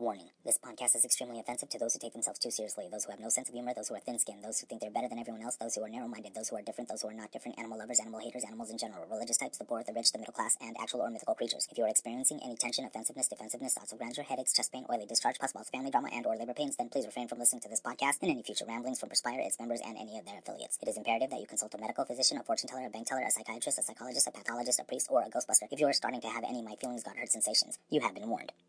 Warning. This podcast is extremely offensive to those who take themselves too seriously, those who have no sense of humor, those who are thin-skinned, those who think they're better than everyone else, those who are narrow-minded, those who are different, those who are not different, animal lovers, animal haters, animals in general, religious types, the poor, the rich, the middle class, and actual or mythical creatures. If you are experiencing any tension, offensiveness, defensiveness, thoughts of grandeur, headaches, chest pain, oily discharge, pus balls, family drama, and or labor pains, then please refrain from listening to this podcast and any future ramblings from Perspire, its members, and any of their affiliates. It is imperative that you consult a medical physician, a fortune teller, a bank teller, a psychiatrist, a psychologist, a pathologist, a priest, or a ghostbuster. If you are starting to have any my feelings got hurt sensations, you have been warned.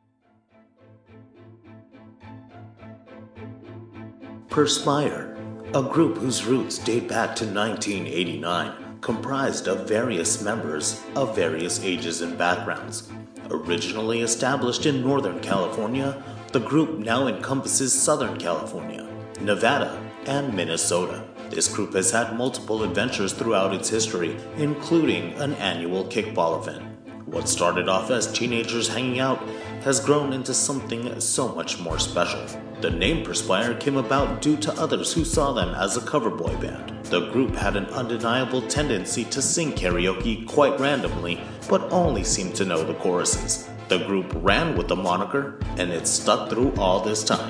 Perspire, a group whose roots date back to 1989, comprised of various members of various ages and backgrounds. Originally established in Northern California, the group now encompasses Southern California, Nevada, and Minnesota. This group has had multiple adventures throughout its history, including an annual kickball event. What started off as teenagers hanging out has grown into something so much more special. The name Perspire came about due to others who saw them as a cover boy band. The group had an undeniable tendency to sing karaoke quite randomly, but only seemed to know the choruses. The group ran with the moniker, and it stuck through all this time.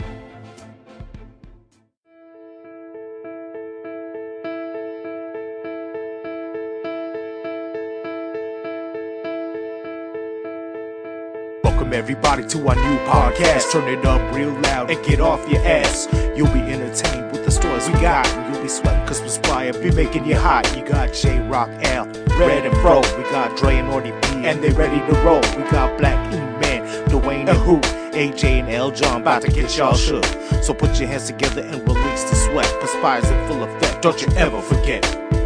Welcome everybody to our new podcast. Turn it up real loud and get off your ass. You'll be entertained with the stories we got, and you'll be sweating cause Perspire be making you hot. You got J-Rock, Al, Red and Bro. We got Dre and Ordy P, and they ready to roll. We got Black E-Man, Dwayne and Hoop, AJ and L John about to get y'all shook. So put your hands together and release the sweat. Perspire's in full effect, don't you ever forget.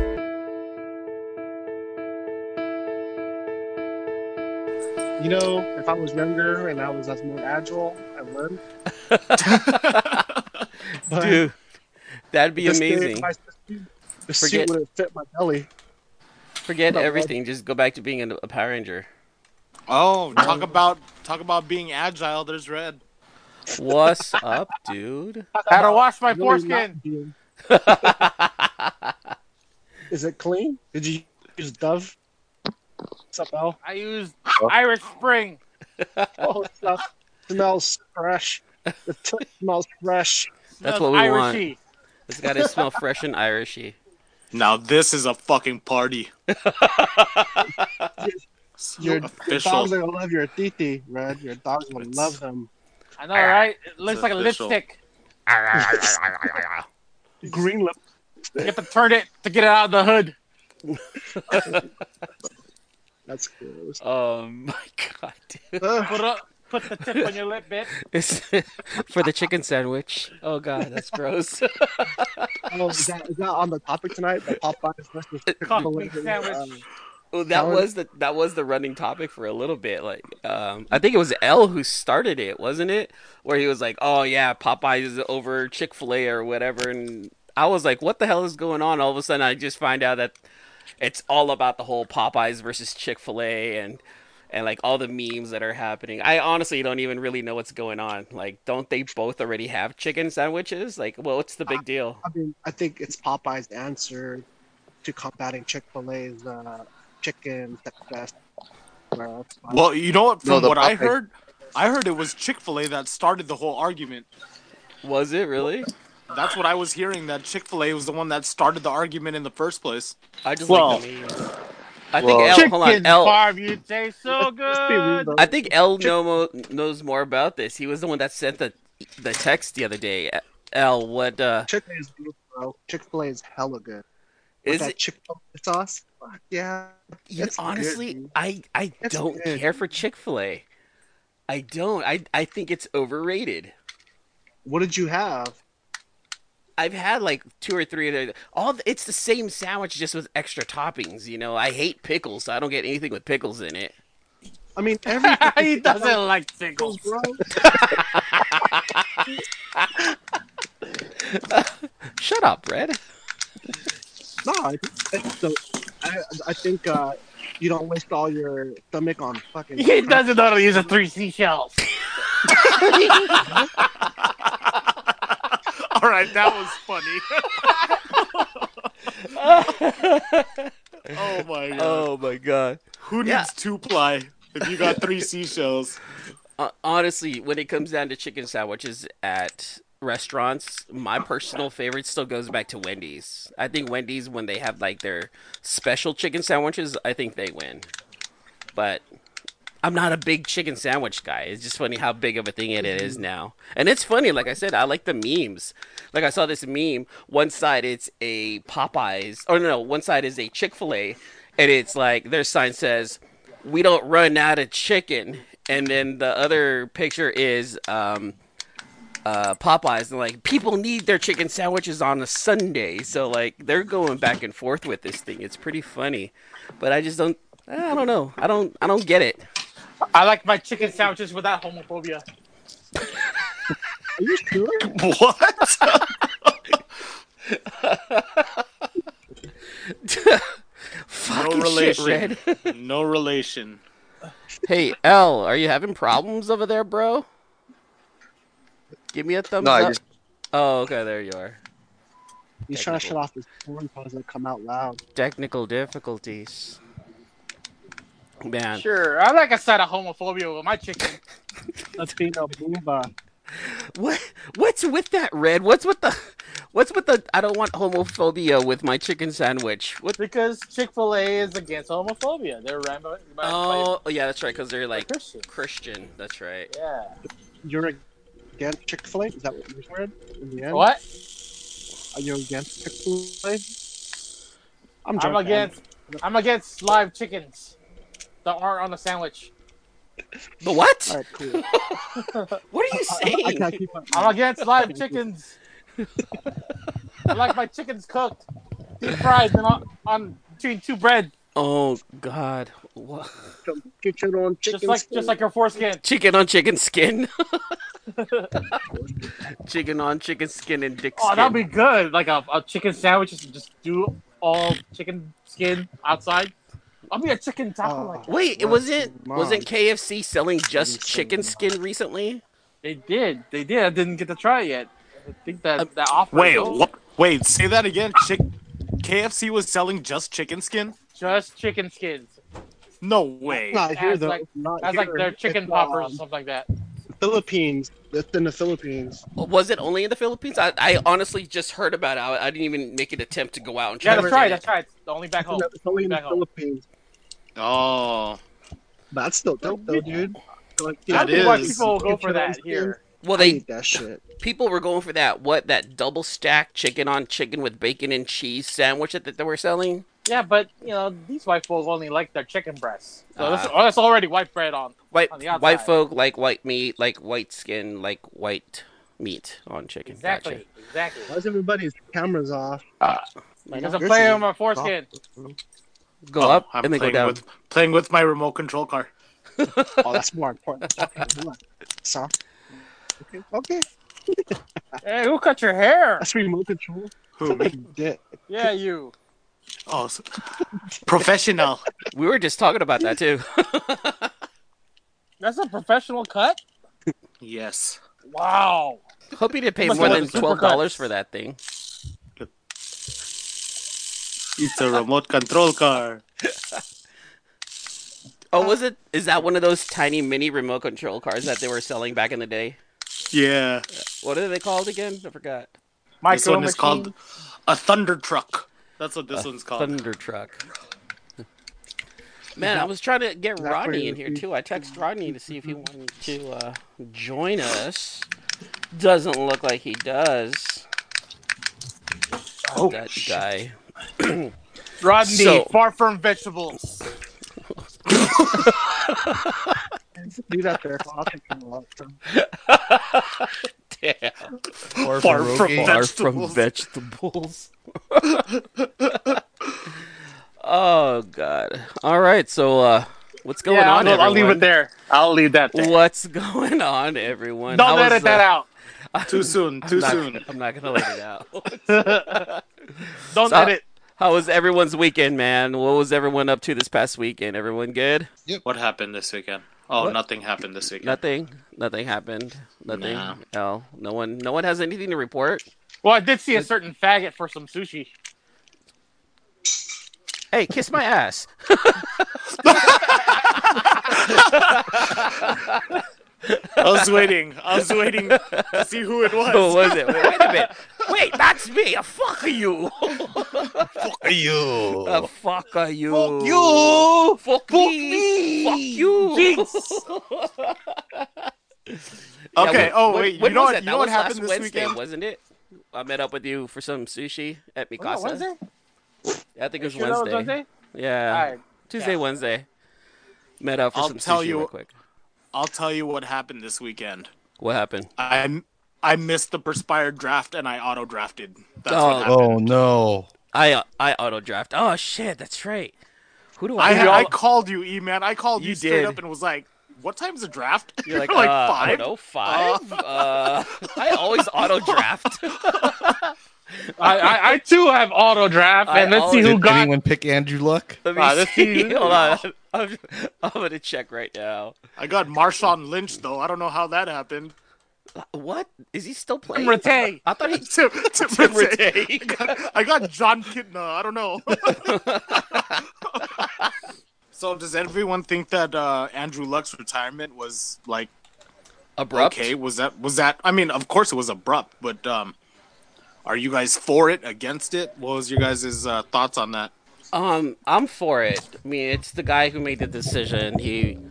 You know, if I was younger and I was more agile, I would. Dude, that'd be amazing. The suit would fit my belly. Forget everything. Just go back to being a Power Ranger. Oh, talk about being agile. There's Red. What's up, dude? How to wash my foreskin? Is it clean? Did you use Dove? What's up, Al? I used Irish Spring. Oh, it smells fresh. The tip smells fresh. That's what we Irishy. want. It's got to smell fresh and Irishy. Now this is a fucking party. Your dogs are gonna love your titi, Red. Your dogs will love them. I know, right? It looks It's like official. a lipstick. Green lip. You have to turn it to get it out of the hood. That's gross. Oh my god, dude. Put the tip on your lip, bitch. It's for the chicken sandwich. Oh god, that's gross. Oh, is that on the topic tonight? The Popeyes versus Coffee sandwich. Well, that was the running topic for a little bit. Like, I think it was L who started it, wasn't it? Where he was like, "Oh yeah, Popeyes is over Chick-fil-A or whatever," and I was like, "What the hell is going on?" All of a sudden, I just find out that it's all about the whole Popeyes versus Chick-fil-A and like all the memes that are happening. I honestly don't even really know what's going on. Like, don't they both already have chicken sandwiches? Like, well, what's the big deal? I mean, I think it's Popeye's answer to combating Chick-fil-A's chicken success. Well, you know what? From what I heard it was Chick-fil-A that started the whole argument. Was it really? That's what I was hearing, that Chick-fil-A was the one that started the argument in the first place. I just like the memes. I think L, hold on, Chicken L. farm, you taste so good. I think L knows more about this. He was the one that sent the text the other day. L, what? Chick-fil-A is good, bro. Chick-fil-A is hella good. Is that it? Chick-fil-A sauce? Fuck yeah. Honestly, good, I don't care for Chick-fil-A. I don't. I think it's overrated. What did you have? I've had like 2 or 3 of the, it's the same sandwich just with extra toppings, you know. I hate pickles, so I don't get anything with pickles in it. I mean, everything. He doesn't like pickles, bro. Shut up, Red. No, I think you don't waste all your stomach on fucking. He doesn't know how to use a 3 seashells. All right, that was funny. Oh my god. Oh my god. Who needs 2-ply if you got 3 seashells? Honestly, when it comes down to chicken sandwiches at restaurants, my personal favorite still goes back to Wendy's. I think Wendy's, when they have like their special chicken sandwiches, I think they win. But I'm not a big chicken sandwich guy. It's just funny how big of a thing it is now. And it's funny, like I said, I like the memes. Like I saw this meme. One side it's a Popeyes, or no, one side is a Chick-fil-A, and it's like their sign says, "We don't run out of chicken." And then the other picture is Popeyes, and like people need their chicken sandwiches on a Sunday. So like they're going back and forth with this thing. It's pretty funny, but I just don't. I don't know. I don't get it. I like my chicken sandwiches without homophobia. Are you sure? What? Fucking No relation. shit, Red. No relation. Hey, L, are you having problems over there, bro? Give me a thumbs No, I up. just Oh, okay, there you are. He's trying to shut off his phone so it doesn't come out loud. Technical difficulties. Man. Sure, I like a side of homophobia with my chicken. Latino Booba. What's with that, Red? What's with the I don't want homophobia with my chicken sandwich? What? Because Chick-fil-A is against homophobia. They're ran by Oh, yeah, that's right, because they're like Christian. Christian. That's right. Yeah. You're against Chick-fil-A? Is that what you said in the end? What? Are you against Chick-fil-A? I'm against live chickens that aren't on the sandwich. The what? All right, cool. What are you I saying? can't keep up. I'm against live chickens. I like my chickens cooked, deep fried, and on between two bread. Oh God! What? Chicken on chicken Just like your foreskin. Chicken on chicken skin. Chicken on chicken skin and dick skin. Oh, that'd be good. Like a chicken sandwich, just do all chicken skin outside. I'll be a chicken taco like that. Wait, wasn't KFC selling just chicken skin recently? They did. I didn't get to try it yet. I think that offer. Wait, say that again. KFC was selling just chicken skin? Just chicken skins. No way. Not here, As though. like, Not as here. like their chicken It's, poppers or something like that. Philippines. It's in the Philippines. Was it only in the Philippines? I honestly just heard about it. I didn't even make an attempt to go out and try. Yeah, to that's right. It's only back home. It's only in the Back home. Philippines. Oh. That's still dope, though, dude. Like, I That don't know why is. people will go for that here. Well, I they need that shit. people were going for that double stack chicken on chicken with bacon and cheese sandwich that they were selling. Yeah, but these white folks only like their chicken breasts. So that's already white bread on the outside. White folk like white meat, like white skin, like white meat on chicken. Exactly. Why is everybody's cameras off? Because I'm playing with my foreskin. Gotcha. Go up I'm and then go playing down. playing with my remote control car. Oh, that's more important. Okay, hold on. So, okay. Hey, who cut your hair? That's remote control. Who, me? Dick. Yeah, you. Oh, professional. We were just talking about that too. That's a professional cut? Yes. Wow. Hope you didn't pay Must more have than the supercuts. $12 for that thing. It's a remote control car. Oh, is that one of those tiny mini remote control cars that they were selling back in the day? Yeah. What are they called again? I forgot. This Micro one is called a Thunder Truck. That's what this one's called. Thunder Truck. Man, I was trying to get Rodney in here too. I texted Rodney to see if he wanted to join us. Doesn't look like he does. Oh, That guy. Rodney, So- far from vegetables. Do that there. I'll take them a lot of time. Damn. Far from vegetables. Oh God. All right. So, what's going on, everyone? I'll leave it there. I'll leave that there. What's going on, everyone? Don't How was, edit that out. Too soon. I'm not gonna let it out. Don't So- edit. How was everyone's weekend, man? What was everyone up to this past weekend? Everyone good? What happened this weekend? Oh, What? nothing happened this weekend. Nothing happened. Nothing. No. No. No one has anything to report. Well, I did see a certain faggot for some sushi. Hey, kiss my ass. I was waiting to see who it was. Who was it? Wait a minute. Wait, that's me. Fuck you. Fuck you. Fuck you. Fuck you. Fuck me. Fuck you. Okay. Wait. You know was it? what was happened last this Wednesday, weekend? wasn't it? I met up with you for some sushi at Mikasa. Wednesday? Yeah, I think it was Sure that Wednesday. was Wednesday? Yeah. All right. Tuesday, Yeah. Wednesday. Met up for I'll some tell sushi you- real quick. I'll tell you what happened this weekend. What happened? I missed the Perspire draft and I auto drafted. That's Oh. what happened. Oh no. I auto draft. Oh shit, that's right. Who do I? I called you, E-Man. I called you straight did. up and was like, "What time's the draft?" You're like, like I 5. don't know, 5. I always auto draft. I too have auto draft, and let's see who Did got. anyone pick Andrew Luck? Let me let's see. see. Hold on. I'm gonna check right now. I got Marshawn Lynch though. I don't know how that happened. What is he still playing? Rattay. I thought he Tim Rattay. I got John Kitna. I don't know. So does everyone think that Andrew Luck's retirement was like abrupt. okay? Was that? I mean, of course it was abrupt, but are you guys for it, against it? What was your guys' thoughts on that? I'm for it. I mean, it's the guy who made the decision. He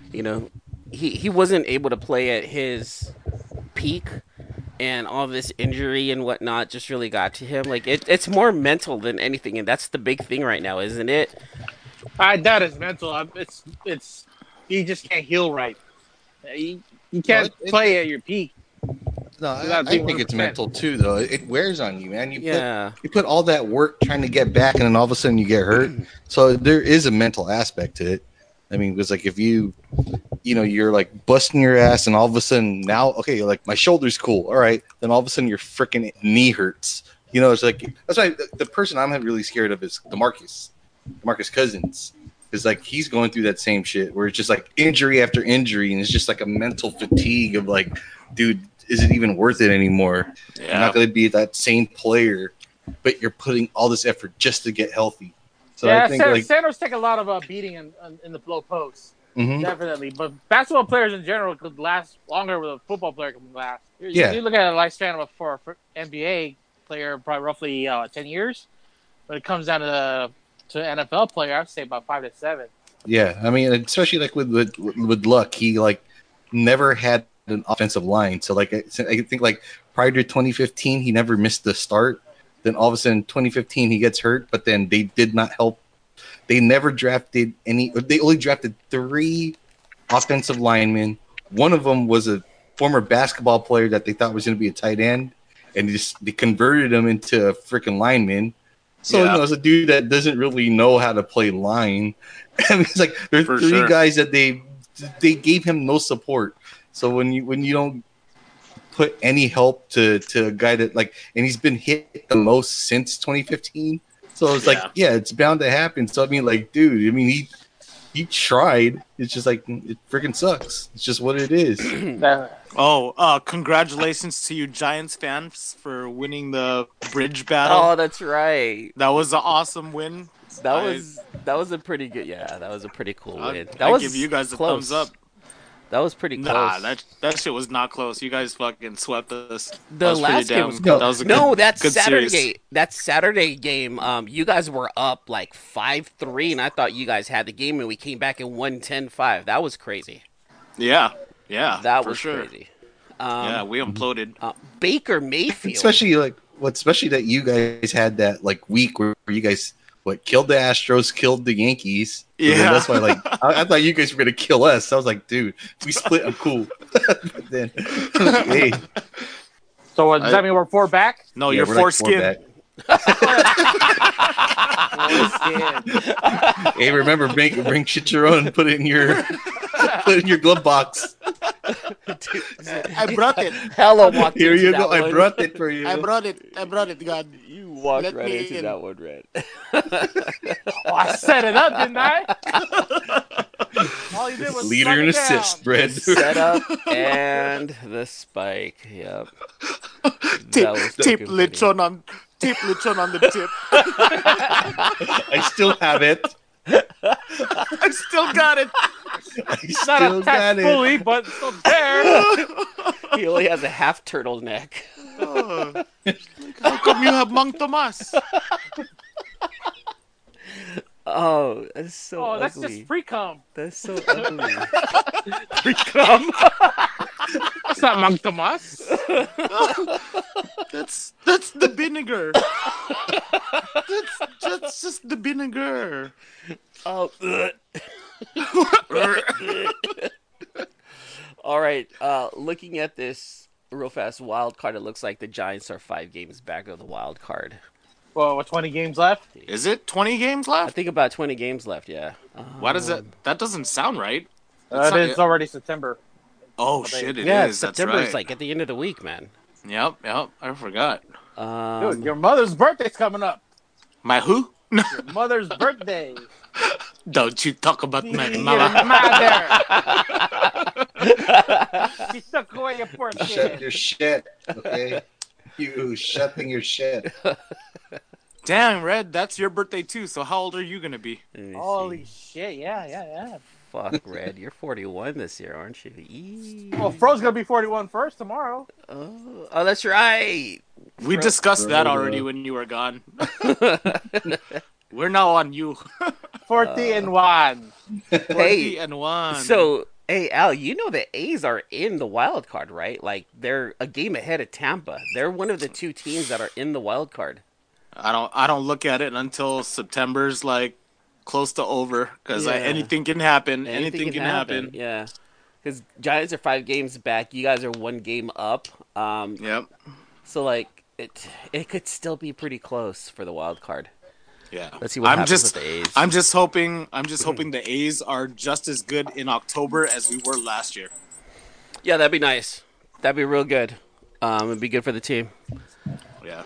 wasn't able to play at his peak, and all this injury and whatnot just really got to him. Like it's more mental than anything, and that's the big thing right now, isn't it? I doubt it's mental. It's you just can't heal right. You can't play at your peak. No, I Without being think it's 100%. mental too, though. It wears on you, man. Yeah. You put all that work trying to get back, and then all of a sudden you get hurt. So there is a mental aspect to it. I mean, because like if you're like busting your ass, and all of a sudden now, okay, you're like my shoulder's cool, all right. Then all of a sudden your freaking knee hurts. You know, it's like that's why the person I'm really scared of is DeMarcus Cousins. Because like he's going through that same shit where it's just like injury after injury, and it's just like a mental fatigue of like, dude, is it even worth it anymore? You're not going to be that same player, but you're putting all this effort just to get healthy. So yeah, I think Sanders take a lot of beating in the low post, Mhm. definitely. But basketball players in general could last longer than a football player can last. Yeah. You look at a lifespan for NBA player, probably roughly 10 years. But it comes down to NFL player, I'd say about 5 to 7. Yeah, I mean, especially like with Luck, he like never had an offensive line. So like I think like prior to 2015, he never missed the start. Then all of a sudden, 2015, he gets hurt. But then they did not help. They never drafted any. They only drafted 3 offensive linemen. One of them was a former basketball player that they thought was going to be a tight end, and they converted him into a freaking lineman. So Yeah. it's a dude that doesn't really know how to play line. I mean, it's like there's For 3 sure. guys that they gave him no support. So when you don't put any help to a guy that like, and he's been hit the most since 2015. So it's like, yeah, it's bound to happen. So I mean, like, dude, I mean, he tried. It's just like it freaking sucks. It's just what it is. Congratulations to you Giants fans for winning the bridge battle. Oh, that's right. That was an awesome win. That was a pretty good. Yeah, that was a pretty cool win. That I was give you guys a close. thumbs up. That was pretty close. Nah, that shit was not close. You guys fucking swept us. The last game was That was a good, that's good Saturday. series. That Saturday game. You guys were up like 5-3, and I thought you guys had the game, and we came back and won 10-5. That was crazy. Yeah, That for was sure. crazy. Yeah, we imploded. Baker Mayfield. Especially that you guys had that like week where you guys killed the Astros, killed the Yankees. And then Yeah. that's why like I thought you guys were gonna kill us. I was like, dude, we split. I'm cool. But then, hey, So does that mean we're 4 back? No, yeah, you're we're like 4 foreskin. back. Oh, Hey, remember, bring chicharron and put it in your glove box. I brought it. Hello, walked Here into you that go. I one. brought it for you. I brought it. God. You walked Let right me into in. that one, Red. I set it up, didn't I? All you did was Leader suck and it down. assist, Brad. Setup and the spike. Yep. Tape lechon on the tip. I still have it. I still got it. I Not still got attached it. fully, but still there. He only has a half turtleneck. How come you have Mang Tomas? Oh, that's so Oh, that's ugly. just pre-cum. That's so ugly. Pre-cum. That's not Mang Tomas. That's the vinegar. That's just the vinegar. Oh. All right. Looking at this real fast wild card, it looks like the Giants are 5 games back of the wild card. Well, with 20 games left. Is it 20 games I left? think about 20 games left. Yeah. Why does that? That doesn't sound right. It's already September. Oh shit! It is. Yeah, That's September right. is like at the end of the week, man. Yep. I forgot. Dude, your mother's birthday's coming up. My who? Your mother's birthday. Don't you talk about my Your mama. mother. She took away your poor Shut kid. your shit, okay? You shutting your shit. Damn, Red, that's your birthday too. So how old are you gonna be? Let me Holy see. shit! Yeah. Fuck, Red. You're 41 this year, aren't you? Eee. Well, Fro's gonna be 41 first tomorrow. Oh, that's right. We discussed that Frodo. already when you were gone. We're now on you. 40 and 1. 40 and 1. So, hey, Al, you know the A's are in the wild card, right? Like, they're a game ahead of Tampa. They're one of the 2 teams that are in the wild card. I don't look at it until September's like close to over because Yeah. anything can happen. Anything can happen. Yeah. Because Giants are 5 games back. You guys are 1 game up. Yep. So, like, it could still be pretty close for the wild card. Yeah. Let's see what happens with the A's. I'm just hoping the A's are just as good in October as we were last year. Yeah, that'd be nice. That'd be real good. It'd be good for the team. Yeah.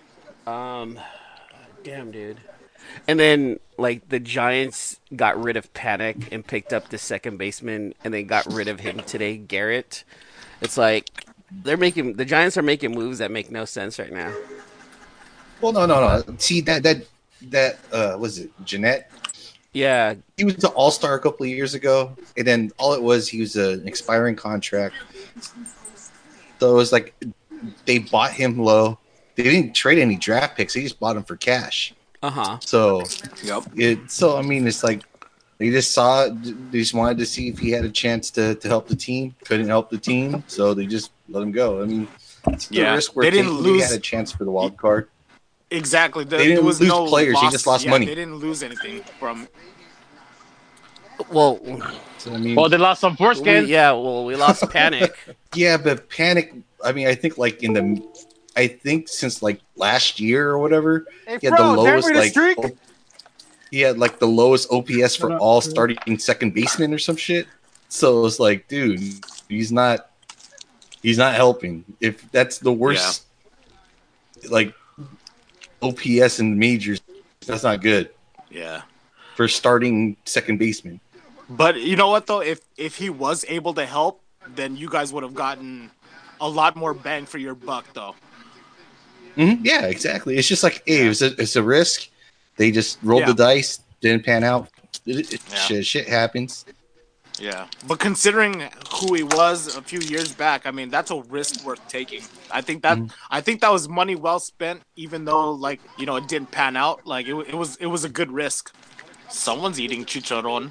Damn, dude. And then, like, the Giants got rid of Panic and picked up the second baseman, and they got rid of him today, Garrett. It's like the Giants are making moves that make no sense right now. Well, no. See that was it Jeanette? Yeah, He was an all-star a couple of years ago, and then all it was, he was an expiring contract. So it was like they bought him low. They didn't trade any draft picks. They just bought him for cash. So, Yep. I mean, it's like they just wanted to see if he had a chance to help the team. Couldn't help the team, so they just let him go. I mean, it's the Yeah, risk we're they didn't taking. lose- They had a chance for the wild card. Exactly. They didn't there was lose no players, they loss. just lost Yeah, money. They didn't lose anything from. well, So, I mean, Well, they lost some foreskin. we lost Panic. yeah, but Panic. I mean, I think since like last year or whatever, Hey, he had the Fro, lowest remember the like streak? he had like the lowest OPS for all starting second baseman or some shit. So it's like, dude, he's not helping. If that's the worst, like OPS in the majors, that's not good Yeah. for starting second baseman. But you know what though? If he was able to help, then you guys would have gotten a lot more bang for your buck though. Mm-hmm. Yeah, exactly. It's just like, hey, it's a risk. They just rolled the dice, didn't pan out. Shit happens. Yeah. But considering who he was a few years back, I mean that's a risk worth taking. I think that was money well spent, even though like, you know, it didn't pan out. Like it was a good risk. Someone's eating chicharron.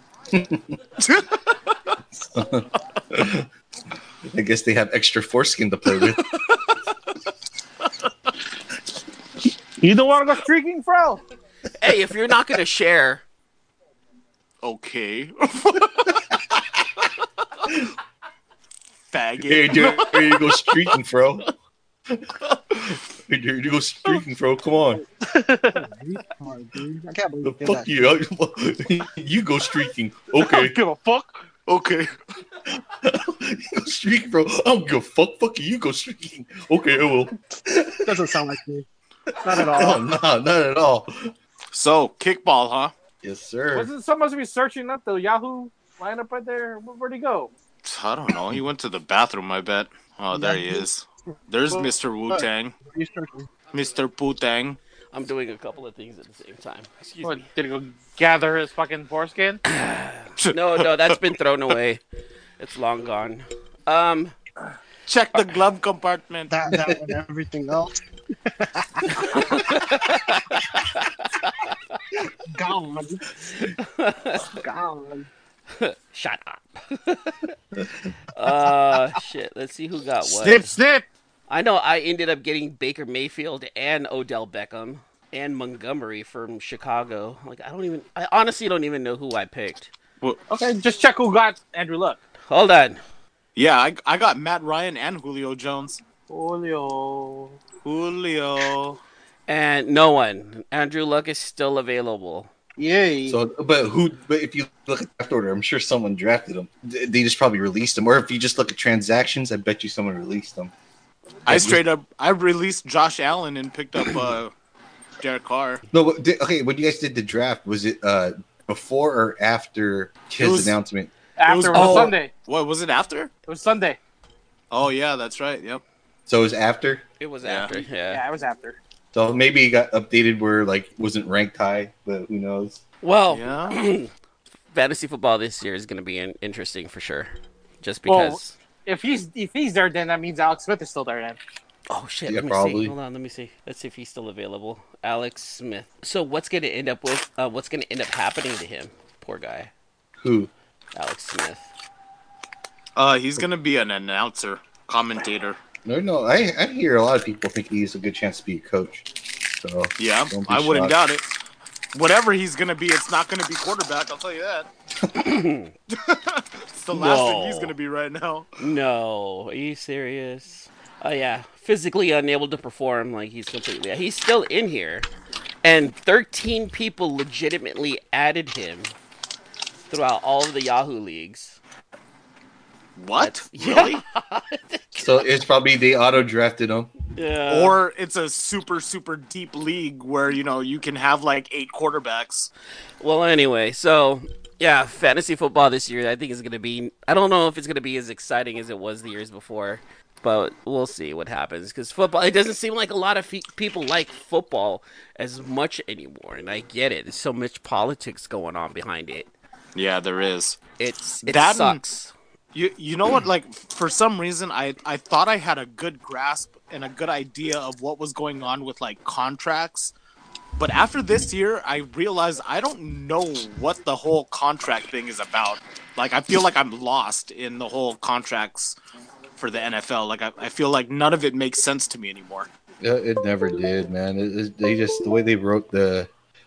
I guess they have extra foreskin to play with. You don't want to go streaking, Fro? Hey, if you're not gonna share, Okay. Faggot. Hey, dude, here you go streaking, bro. Hey, dude, you go streaking, bro. Come on. Dude. I can't believe Fuck you. You go streaking. Okay. Give a fuck. Okay. You go streaking, bro. I don't give a fuck. Fuck you. You go streaking. Okay, I will. Doesn't sound like me. Not at all. Oh, no, not at all. So, kickball, huh? Yes, sir. Wasn't someone supposed to be searching up the Yahoo lineup right there? Where'd he go? I don't know. He went to the bathroom, I bet. Oh, there he is. There's Mr. Wu-Tang. He's searching. Mr. Putang. I'm doing a couple of things at the same time. Excuse What, me. did he go gather his fucking foreskin? No, that's been thrown away. It's long gone. Check the glove compartment. That and everything else. Gone. Gone. Shut up. Shit. Let's see who got what. Snip, snip. I know I ended up getting Baker Mayfield and Odell Beckham and Montgomery from Chicago. Like I honestly don't even know who I picked. Okay, just check who got Andrew Luck. Hold on. Yeah, I got Matt Ryan and Julio Jones. Julio. And no one. Andrew Luck is still available. Yay. So, but if you look at draft order, I'm sure someone drafted him. They just probably released him. Or if you just look at transactions, I bet you someone released them. I released Josh Allen and picked up Derek Carr. No, but when you guys did the draft, was it before or after his announcement? After it was Sunday. What was it after? It was Sunday. Oh yeah, that's right. Yep. So it was after? It was after, yeah. Yeah, it was after. So maybe it got updated where like wasn't ranked high, but who knows? Well, Yeah. fantasy football this year is going to be interesting for sure. Just because. If he's there, then that means Alex Smith is still there then. Oh shit! Yeah, Let me probably. see. Hold on, let me see. Let's see if he's still available. Alex Smith. So what's going to end up with? What's going to end up happening to him? Poor guy, Who? Alex Smith. He's gonna be an announcer, commentator. No. I hear a lot of people think he's a good chance to be a coach. So Yeah, don't be I wouldn't shocked. doubt it. Whatever he's gonna be, it's not gonna be quarterback. I'll tell you that. It's the last thing he's gonna be right now. No, are you serious? Oh yeah, physically unable to perform. Like he's completely. He's still in here, and 13 people legitimately added him throughout all of the Yahoo leagues. What? Yeah. Really? So it's probably they auto drafted him. Yeah. Or it's a super, super deep league where, you can have like 8 quarterbacks. Well, anyway, so yeah, fantasy football this year I think is going to be. I don't know if it's going to be as exciting as it was the years before, but we'll see what happens because football. It doesn't seem like a lot of people like football as much anymore, and I get it. There's so much politics going on behind it. Yeah, there is. It That sucks. You know what? Like, for some reason, I thought I had a good grasp and a good idea of what was going on with, like, contracts. But after this year, I realized I don't know what the whole contract thing is about. Like, I feel like I'm lost in the whole contracts for the NFL. Like, I feel like none of it makes sense to me anymore. Yeah, it never did, man. They just the way they wrote their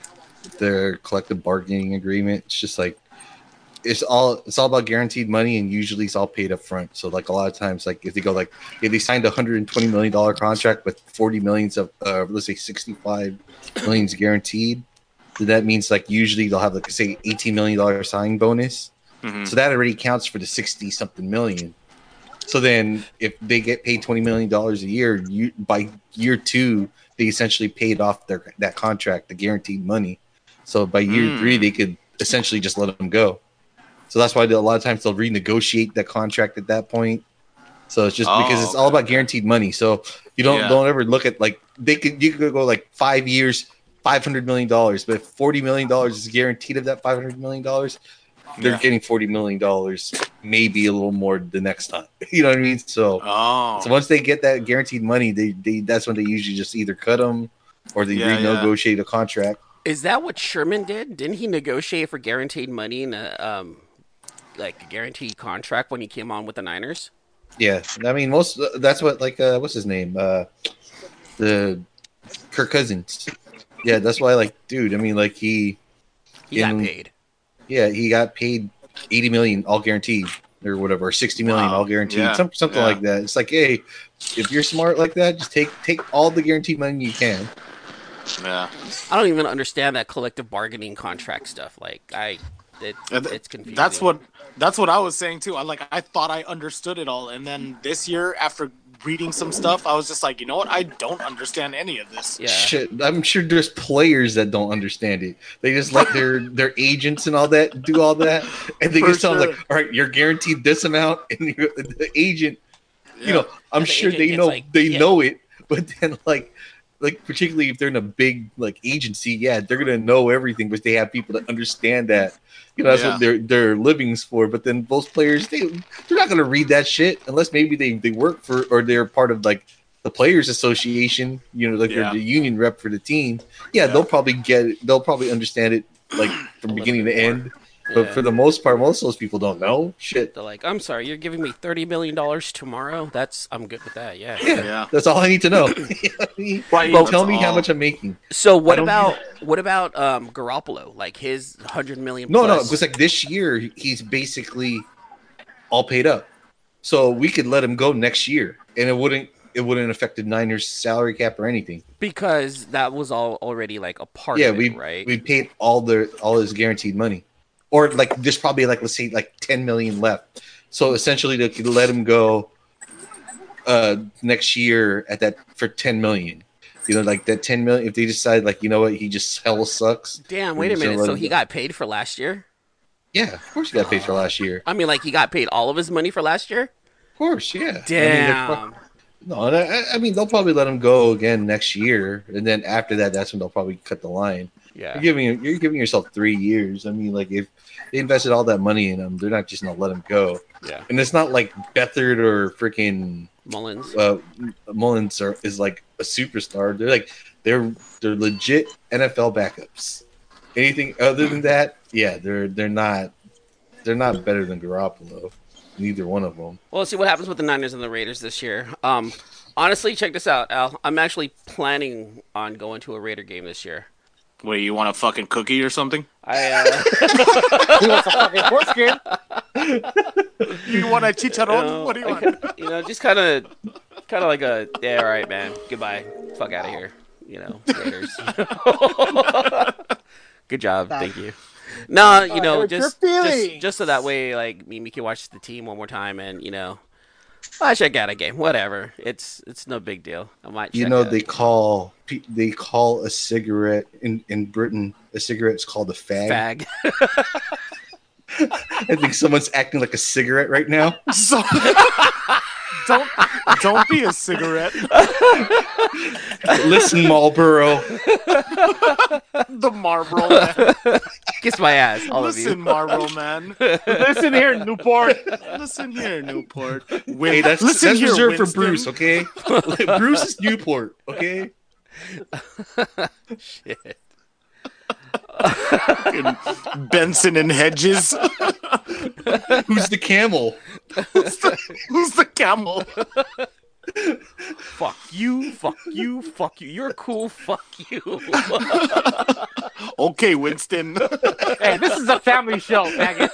collective bargaining agreement. It's just like it's all about guaranteed money, and usually it's all paid up front. So like a lot of times, like if they go like if they signed a $120 million contract with 40 millions of let's say 65 millions guaranteed, so that means like usually they'll have like say $18 million signing bonus. Mhm. So that already counts for the 60 something million. So then if they get paid $20 million a year, by year 2 they essentially paid off that contract, the guaranteed money. So by year 3 they could essentially just let them go. So that's why a lot of times they'll renegotiate that contract at that point. So it's just because it's all about guaranteed money. So you don't ever look at like you could go like 5 years, $500 million, but if $40 million is guaranteed of that $500 million, they're getting $40 million, maybe a little more the next time. You know what I mean? So, so once they get that guaranteed money, they that's when they usually just either cut them or they renegotiate a contract. Is that what Sherman did? Didn't he negotiate for guaranteed money and a guaranteed contract when he came on with the Niners? Yeah, I mean that's what what's his name? The Kirk Cousins. Yeah, that's why dude. I mean he got paid. Yeah, he got paid $80 million all guaranteed or whatever, or $60 million all guaranteed, something like that. It's like, hey, if you're smart like that, just take all the guaranteed money you can. Yeah, I don't even understand that collective bargaining contract stuff. It's confusing. That's what I was saying too. I thought I understood it all, and then this year, after reading some stuff, I was just like, you know what? I don't understand any of this. Yeah. Shit, I'm sure there's players that don't understand it. They just let their agents and all that do all that, and they just tell them all right, you're guaranteed this amount, and the agent, I'm sure they know know it, but then like particularly if they're in a big like agency, yeah, they're gonna know everything, but they have people that understand that. You know, that's what their livings for. But then most players, they're not gonna read that shit unless maybe they work for or they're part of like the players association. You know, like they're the union rep for the team. Yeah, they'll probably get it. They'll probably understand it like from beginning to end. But for the most part, most of those people don't know shit. They're like, I'm sorry, you're giving me $30 million tomorrow? I'm good with that, yeah. That's all I need to know. Well, tell me how much I'm making. So what about Garoppolo? Like his $100 million plus? No, it's like this year he's basically all paid up. So we could let him go next year and it wouldn't affect the Niners salary cap or anything. Because that was all already like a part of it, right? We paid all his guaranteed money. Or like there's probably like let's say like 10 million left. So essentially they could let him go next year at that for 10 million. You know, like that 10 million if they decide like, you know what, he just hell sucks. Damn, wait a minute. So he got paid for last year? Yeah, of course he got paid for last year. I mean like he got paid all of his money for last year? Of course, yeah. Damn. I mean they'll probably let him go again next year, and then after that, that's when they'll probably cut the line. Yeah, you're giving yourself 3 years. I mean, like if they invested all that money in him, they're not just gonna let him go. Yeah, and it's not like Beathard or freaking Mullins. Mullins is like a superstar. They're legit NFL backups. Anything other than that, yeah, they're not better than Garoppolo. Neither one of them. Well, let's see what happens with the Niners and the Raiders this year. Honestly, check this out, Al. I'm actually planning on going to a Raider game this year. Wait, you want a fucking cookie or something? He wants a fucking horse game. You want a chicharron? What do you want? You know, just kind of like a all right, man. Goodbye. Fuck out of here. You know, Raiders. Good job. Thank you. No, you know, just so that way, like, me can watch the team one more time, and you know, I check out a game. Whatever, it's no big deal. I might. You know, they call a cigarette in Britain. A cigarette's called a fag. I think someone's acting like a cigarette right now. So, don't be a cigarette. Listen, Marlboro. The Marlboro man. Kiss my ass, all of you. Listen, Marlboro man. Listen here, Newport. Listen here, Newport. Hey, that's reserved for Bruce, okay? Bruce is Newport, okay? Shit. Benson and Hedges. Who's the camel? Who's the camel? Fuck you. You're cool. Fuck you. Okay, Winston. Hey, this is a family show, faggot.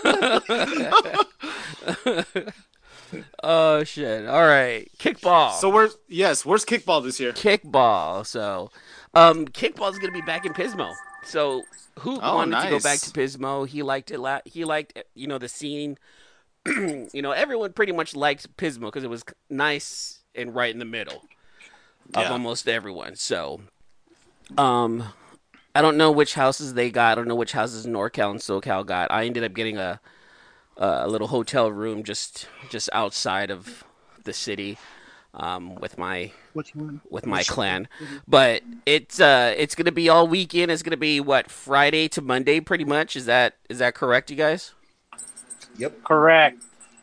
Oh shit! All right, kickball. So where's kickball this year? Kickball. So, kickball is gonna be back in Pismo. So, who wanted to go back to Pismo? He liked it. He liked, you know, the scene. You know, everyone pretty much liked Pismo because it was nice and right in the middle of almost everyone. So, I don't know which houses they got. I don't know which houses NorCal and SoCal got. I ended up getting a little hotel room just outside of the city with my clan. But it's gonna be all weekend. It's gonna be Friday to Monday, pretty much. Is that correct, you guys? Yep, correct.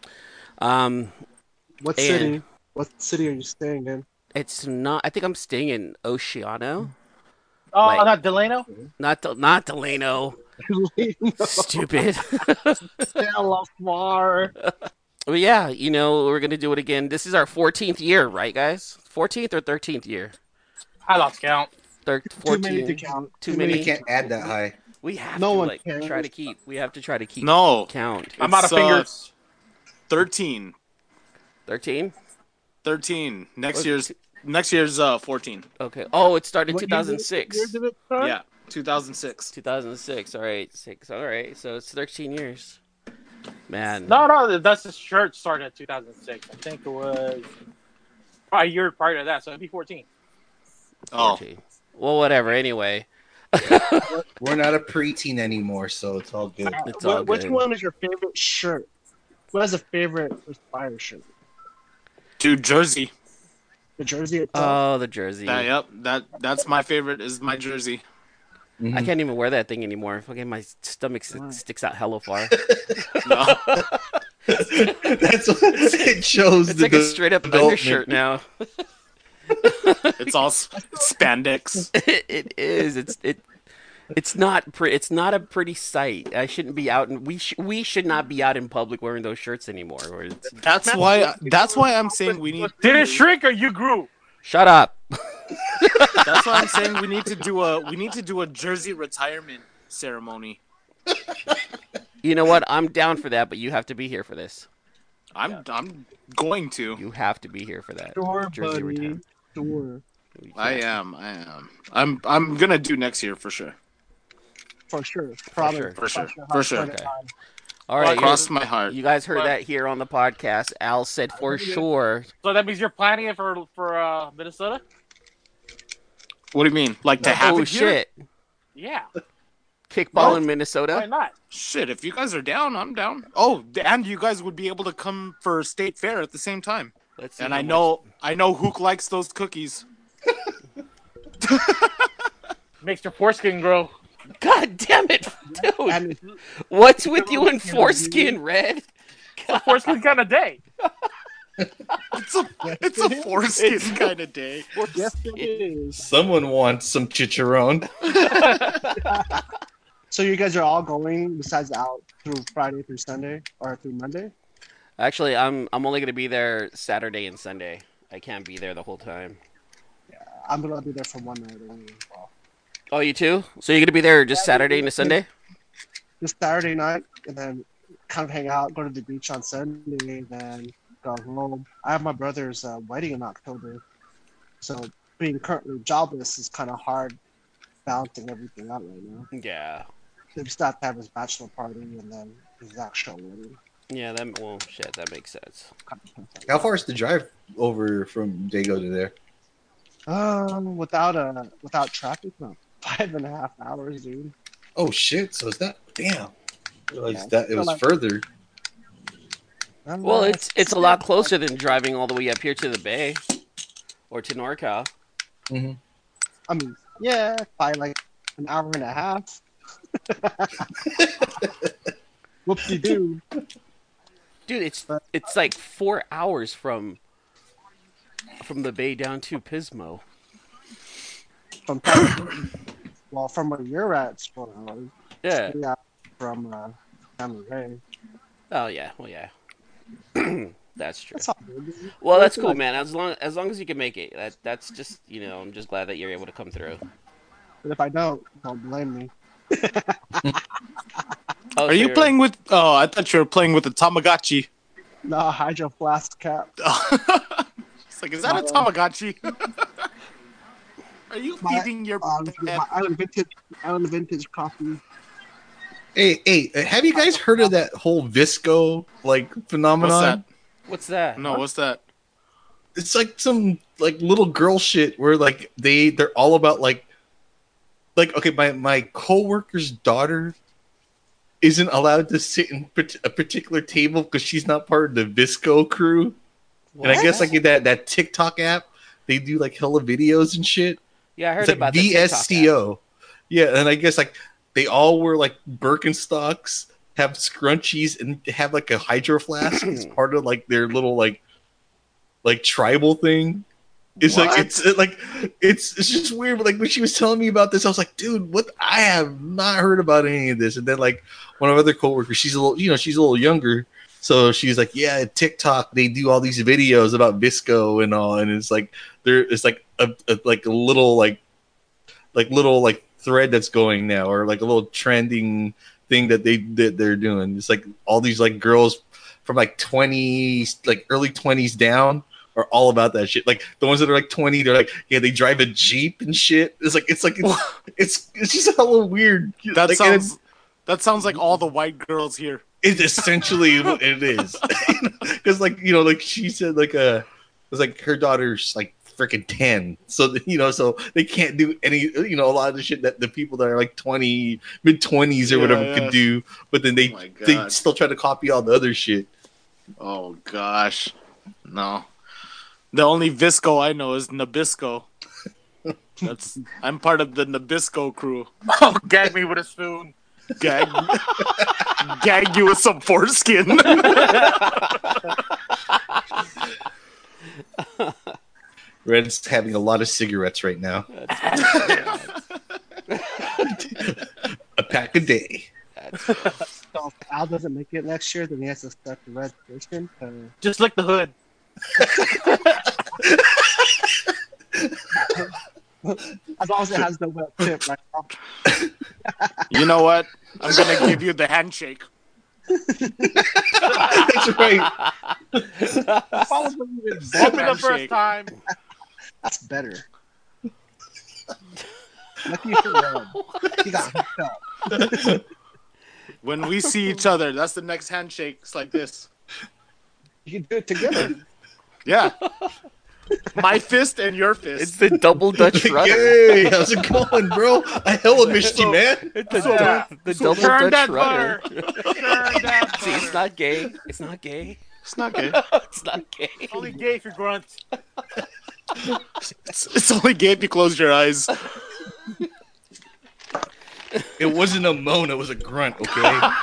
What city? What city are you staying in? It's not. I think I'm staying in Oceano. Oh, not Delano. Not Delano. Stupid. Lamar. Well, yeah, you know, we're gonna do it again. This is our 14th year, right, guys? 14th or 13th year? I lost count. 14. Too many to count. Too many. You can't add that high. We have to try to keep. We have to try to keep. No count. I'm out of fingers. 13. 13. 13. Next year's 14. Okay. Oh, it started in 2006. Year did it start? Yeah, 2006. 2006. All right, 6. All right, so it's 13 years. Man. No, that's the shirt started in 2006. I think it was probably a year prior to that, so it'd be 14. 14. Well, whatever. Anyway. We're not a preteen anymore, so it's all good. It's all good. Which one is your favorite shirt? Who has a favorite Aspire shirt? Dude, Jersey. The jersey itself. Oh, the jersey. That's my favorite. Is my jersey. I can't even wear that thing anymore. Fucking my stomach sticks out hella far. No. That's what it shows. It's like a straight up undershirt now. It's all spandex. It is. It's not It's not a pretty sight. I shouldn't be out, and we should not be out in public wearing those shirts anymore. That's why I'm saying we need. Did it shrink or you grew? Shut up. That's why I'm saying we need to do a jersey retirement ceremony. You know what? I'm down for that, but you have to be here for this. I'm going to. You have to be here for that. Sure, jersey buddy. retirement. Sure. I am. I'm gonna do next year for sure. For sure. Promise. For sure. Okay. All right, cross my heart. You guys heard that here on the podcast. Al said for sure. So that means you're planning it for Minnesota? What do you mean? Like to have it here? Shit. Yeah. Kickball in Minnesota? Why not? Shit, if you guys are down, I'm down. Oh, and you guys would be able to come for State Fair at the same time. Let's see. And I know Hook likes those cookies. Makes your foreskin grow. God damn it, dude! What's with you and foreskin, Red? It's foreskin kind of day. It's a foreskin kind of day. Yes, it is. Someone wants some chicharron. So you guys are all going, besides out, through Friday through Sunday or through Monday? Actually, I'm only going to be there Saturday and Sunday. I can't be there the whole time. Yeah, I'm gonna be there for one night only. Oh, you too? So you're going to be there just Saturday and Sunday? Just Saturday night, and then kind of hang out, go to the beach on Sunday, then go home. I have my brother's wedding in October, so being currently jobless is kind of hard balancing everything out right now. Yeah. So we still have to have his bachelor party and then his actual wedding. Yeah, that makes sense. How far is the drive over from Dago to there? Without traffic, no. 5.5 hours, dude. Oh shit! So is that damn? I realized Yeah. that it was further. Well, it's a lot closer than driving all the way up here to the Bay or to NorCal. Mm-hmm. I mean, yeah, by like an hour and a half. Whoopsie-doo. Dude, it's like 4 hours from the Bay down to Pismo. From where you're at, it's 4 hours. Yeah. From San Jose. Oh yeah. Well, yeah. That's true. That's all good, dude. Well, that's cool, man. As long as you can make it, that's just I'm just glad that you're able to come through. But if I don't blame me. Oh, Are you playing with? Oh, I thought you were playing with the Tamagotchi. No, Hydro Flask cap. It's like, is that a Tamagotchi? Are you feeding your my Island Vintage coffee? Hey, have you guys heard of that whole Visco phenomenon? What's that? No, what's that? It's like some little girl shit where they're all about okay, my coworker's daughter isn't allowed to sit in a particular table because she's not part of the Visco crew. What? And I guess that TikTok app, they do hella videos and shit. Yeah, I heard it's about the VSCO. Yeah, and I guess they all wear Birkenstocks, have scrunchies, and have a hydro flask as part of their little tribal thing. It's it's just weird. But when she was telling me about this, I was like, dude, what? I have not heard about any of this. And then one of my other coworkers, she's a little younger. So she's like, yeah, TikTok, they do all these videos about Visco and all, and it's it's a little thread that's going now, or a little trending thing that they're doing. It's all these girls from 20s, early 20s down are all about that shit. The ones that are 20, they're they drive a Jeep and shit. It's just hella weird. That sounds like all the white girls here. It's essentially what it is. Because she said it was her daughter's freaking 10. So so they can't do any a lot of the shit that the people that are 20, mid-20s or whatever could do, but then they still try to copy all the other shit. Oh gosh. No, The only Visco I know is Nabisco. I'm part of the Nabisco crew. Oh, gag me with a spoon. Gag you with some foreskin. Red's having a lot of cigarettes right now. A pack a day. So if Al doesn't make it next year, then he has to start the red version. Just lick the hood. As long as it has the wet tip, right? You know what? I'm gonna give you the handshake. That's right. Probably even Bump me better. the first time. That's better. Lucky for Red. He got hooked up. When we see each other, that's the next handshake. It's like this. You can do it together. Yeah. My fist and your fist. It's the double Dutch rudder. Hey, how's it going, bro? I hella missed you, man. It's the double Turn Dutch that rudder. butter. Turn that See, it's butter. not gay. It's not gay. It's not gay. It's not gay. Only gay if you grunt. It's only gay if you close your eyes. It wasn't a moan, it was a grunt, okay?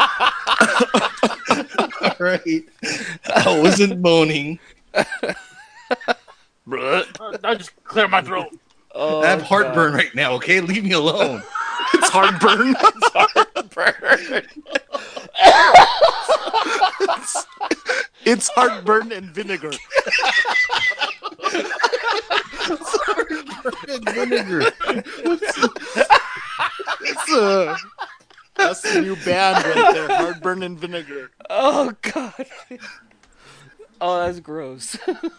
All right. I wasn't moaning. I just clear my throat. Oh, I have heartburn right now, okay? Leave me alone. It's heartburn. It's heartburn and vinegar. Vinegar. That's the new band right there. Heartburn and vinegar. Oh god. Oh, that's gross.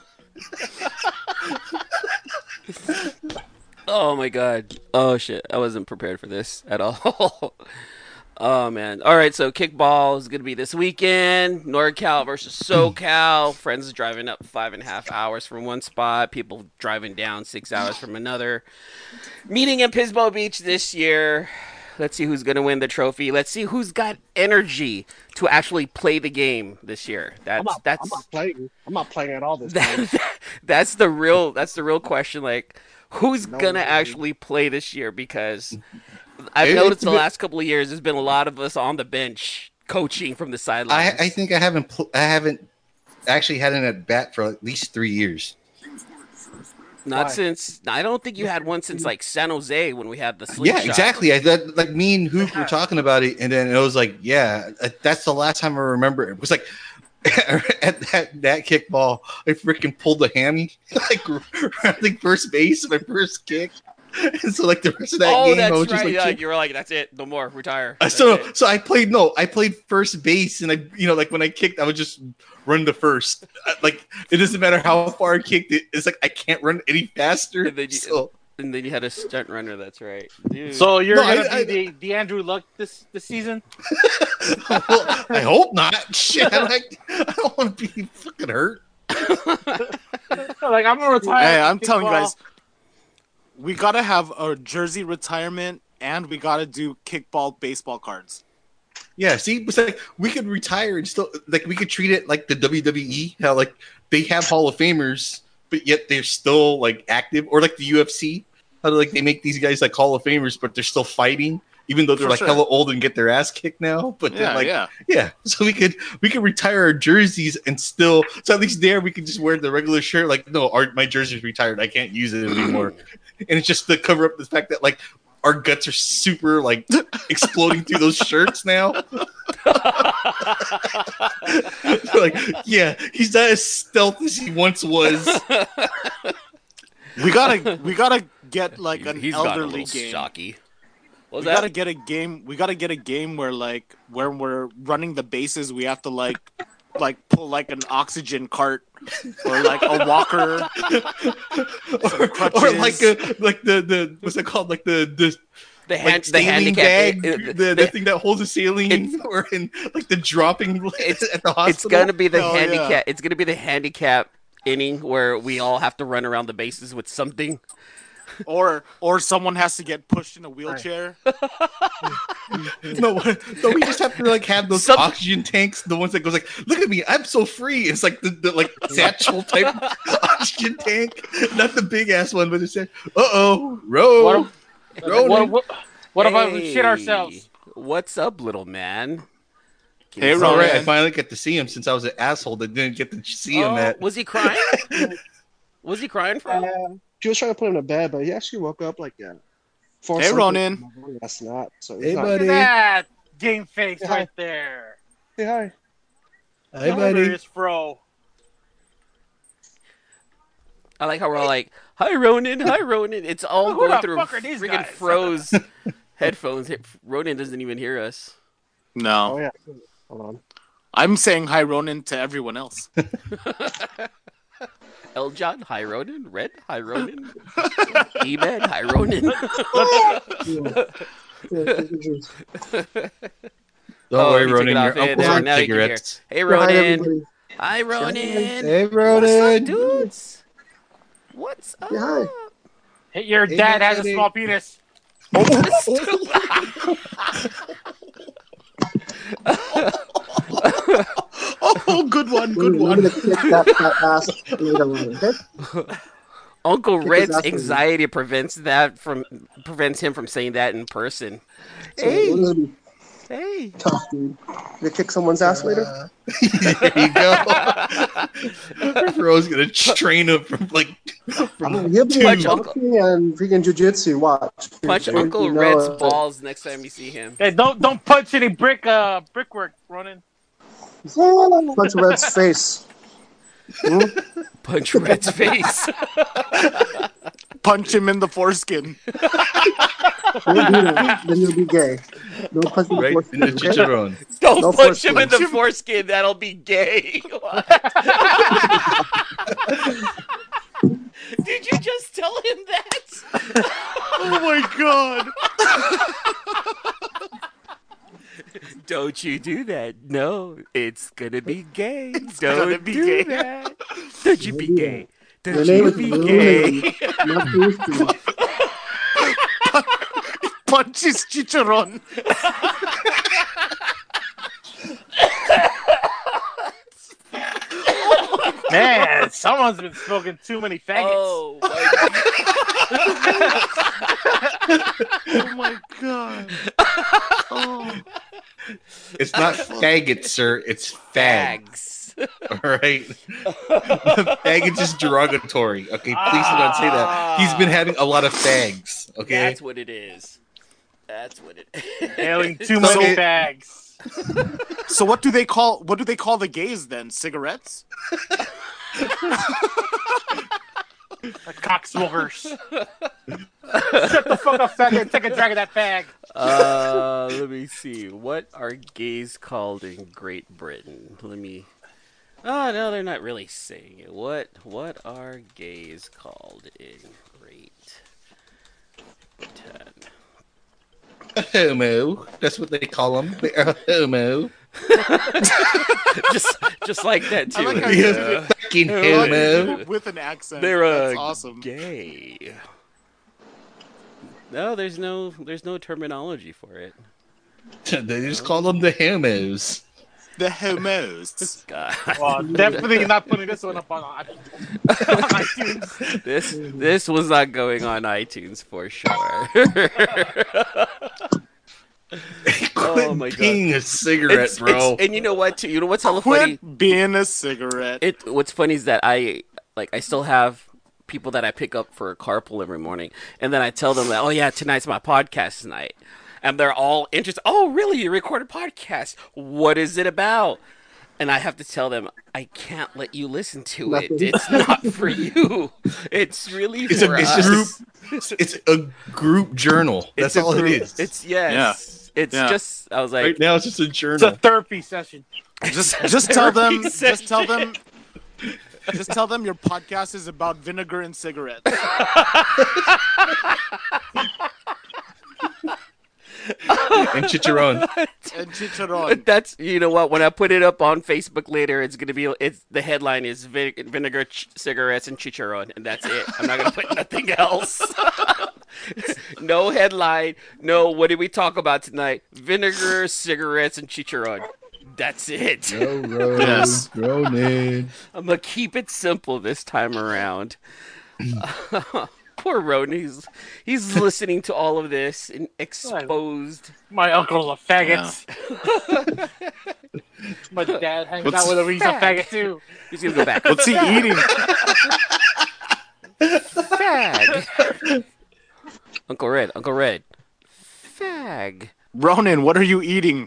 Oh my god. Oh shit. I wasn't prepared for this at all. Oh man. All right, so kickball is gonna be this weekend. NorCal versus SoCal. Friends driving up 5.5 hours from one spot. People driving down 6 hours from another. Meeting in Pismo Beach this year. Let's see who's gonna win the trophy. Let's see who's got energy to actually play the game this year. I'm not playing. I'm not playing at all this time. That's the real question. Like, who's No gonna way. actually play this year? Because I've It- noticed it's the a bit- last couple of years, there's been a lot of us on the bench coaching from the sidelines. I think I haven't actually had an at bat for at least 3 years. Not Why? since I don't think you had one since like San Jose when we had the slingshot. Yeah, exactly. I thought, like, me and Hook were talking about it, and then it was like, yeah, that's the last time I remember. It was like at that kickball, I freaking pulled the hammy, like rounding first base, my first kick, and so like the rest of that Oh, game, that's I was just right. like, Yeah, you were like, that's it, no more, retire. so That's it. so I played first base, and like when I kicked, I would just run to first. Like, it doesn't matter how far I kicked it. It's like I can't run any faster. And then you- So And then you had a stunt runner. That's right. Dude. So you're No, gonna be the Andrew Luck this season? well, I hope not. Shit, I don't want to be fucking hurt. Like, I'm gonna retire. Hey, from I'm telling you kickball. guys, we gotta have a jersey retirement, and we gotta do kickball baseball cards. Yeah, see, it's like we could retire and still, like, we could treat it like the WWE, how like they have Hall of Famers, but yet they're still like active, or like the UFC, how like they make these guys like Hall of Famers, but they're still fighting, even though they're For like sure. hella old and get their ass kicked now. But then, like, yeah. so we could retire our jerseys and still, so at least there we could just wear the regular shirt. Like, no, my jersey's retired, I can't use it anymore, and it's just to cover up the fact that like our guts are super like exploding through those shirts now. Like, yeah, he's not as stealth as he once was. We gotta get like an He's got a elderly little game. shocky. What was We that? gotta get a game. We gotta get a game where like when we're running the bases, we have to like pull like an oxygen cart or like a walker, or crutches. like the what's it called, like the the like the saline handicap. bag, the thing that holds a saline, or in like the dropping It's- at the hospital. It's gonna be the Hell yeah. handicap. It's gonna be the handicap inning where we all have to run around the bases with something. or someone has to get pushed in a wheelchair. No, we just have to like have those oxygen tanks, the ones that goes like, look at me, I'm so free. It's like the like satchel type oxygen tank, not the big ass one, but it's like, row. What about we shit ourselves? What's up, little man? Hey, All right, I Ronan. finally get to see him since I was an asshole that didn't get to see him at. Was he crying? Was he crying for him? She was trying to put him to bed, but he actually woke up like Hey, Ronan. last night. So Hey, he's not- Look buddy. at that game face Yeah. right there. Hey, hi. Hey, buddy. Hilarious, bro. I like how we're all like, "Hi, Ronan. Hi, Ronan." It's all Who going the through fuck are these freaking guys? froze headphones. Ronan doesn't even hear us. Oh No, yeah. Hold on. I'm saying hi, Ronan, to everyone else. Eljon, hi, Ronan. Red, hi, Ronan. E-Man, hi, Ronan. Don't worry, he took Ronan. it off. Your Hey, uncle's there, on now you can hear. cigarettes. Hey, Hi, Ronan. everybody. Hi, Ronan. Hey, What's up, Ronan. dudes? What's up? Yeah, hi. Hey, your Hey, dad has a buddy. small penis. Oh, good one, good I'm one. gonna kick that ass later on, okay? Uncle Kick his Red's ass later. anxiety prevents him from saying that in person. So it's gonna be Hey. tough, dude. You kick someone's ass later? There you go. Bro's gonna train him from like He'll be Punch boxing and freaking jujitsu. Watch. Punch Before Uncle you know Red's it. balls next time you see him. Hey, don't punch any brickwork, Ronan. Punch Red's face. Punch Red's face. Punch him in the foreskin. Then you'll be gay. No punching right the in the foreskin, okay? chicharron. Don't No punch him in the foreskin. foreskin. That'll be gay. Did you just tell him that? Oh my god. Don't you do that. No, it's gonna be gay. gonna Don't be do gay. that. Don't you be Yeah. gay. Your Don't name you is be Ronan. gay. Not foreskin. Punch his chicharron. Man, someone's been smoking too many faggots. Oh my God. Oh my god. It's not faggot, sir. It's fag. Fags. All right. Faggot is derogatory. Okay, please do not say that. He's been having a lot of fags. Okay. That's what it is. That's what it is. Hailing too So many it- bags. So what do they call the gays then? Cigarettes? The cocksmokers. Shut the fuck up, faggot. Take a drag of that fag. Let me see. What are gays called in Great Britain? Let me. Oh no, they're not really saying it. What are gays called in Great Britain? A homo. That's what they call them. They're a homo. just like that too. I like how Yeah. Fucking homo. with an accent. They're That's awesome. gay. No, there's no terminology for it. They just call them the homos. The homos. God, Well, definitely not putting this one up on iTunes. this was not going on iTunes for sure. Oh my God. Being a cigarette, bro. And you know what? Too? You know what's hella funny? Quit being a cigarette. What's funny is that I still have people that I pick up for a carpool every morning, and then I tell them that, oh yeah, tonight's my podcast night, and they're all interested. Oh really? You record a podcast? What is it about? And I have to tell them, I can't let you listen to it. Nothing. It's not for you. It's really It's for a us. group. It's a group journal. That's It's a all group- it is. It's yes. It's Yeah. just. I was like, Right now, it's just a It's a journal. therapy session. Just tell them. Therapy Just tell them. Just tell them your podcast is about vinegar and cigarettes. And chicharron. And chicharron. that's, you know what? When I put it up on Facebook later, it's gonna be. The headline is vinegar, cigarettes, and chicharron, and that's it. I'm not gonna put nothing else. No headline. No, what did we talk about tonight? Vinegar, cigarettes, and chicharron. That's it. No, Rose, Yes. Ronan. I'm gonna keep it simple this time around. Poor Ronan. He's listening to all of this and exposed. My uncle's a faggot. My dad hangs out with him. He's a faggot too. He's gonna go back. What's he eating? Fag. Uncle Red. Fag. Ronan, what are you eating?